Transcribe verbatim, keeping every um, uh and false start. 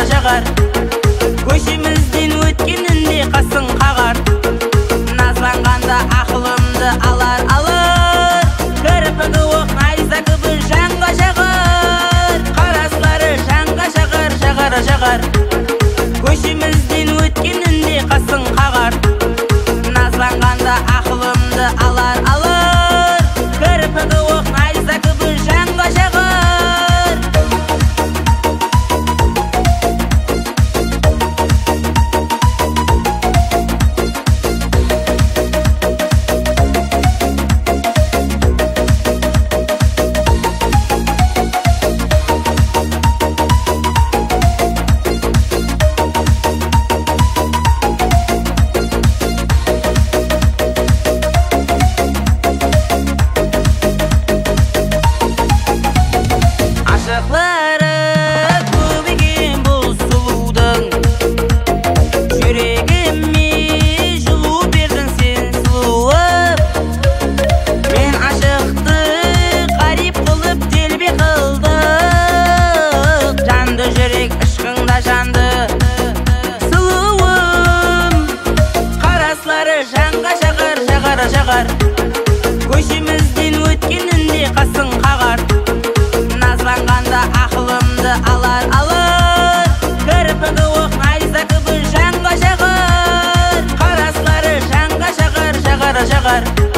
жағар. Көшімізден өткенінде қасын қағар. Назланғанда ақылымды алар алар. Кірпігі оқ найза күбі жанға жағар. Қараслары жанға жағар, жағар жағар. Көшімізден өткенінде қасын қағар. Назланғанда ақылымды алар алар. Кірпігі оқ найза күбі жанға жағар. Ашықлары көбеген бұл сұлудың, жүрегіме жылу бердің сен сұлуым. Мен ашықты қарип қылып делбе қылдық, жанды жүрек ішқыңда жанды сұлуым. Қараслары жанға жағар, жағар жағар. Көшімізден өткенінде қасын қағар. Назланғанда ақылымды алар алар. Кірпігі оқ найза күбі жанға жағар. Қараслары жанға жағар, жағар жағар.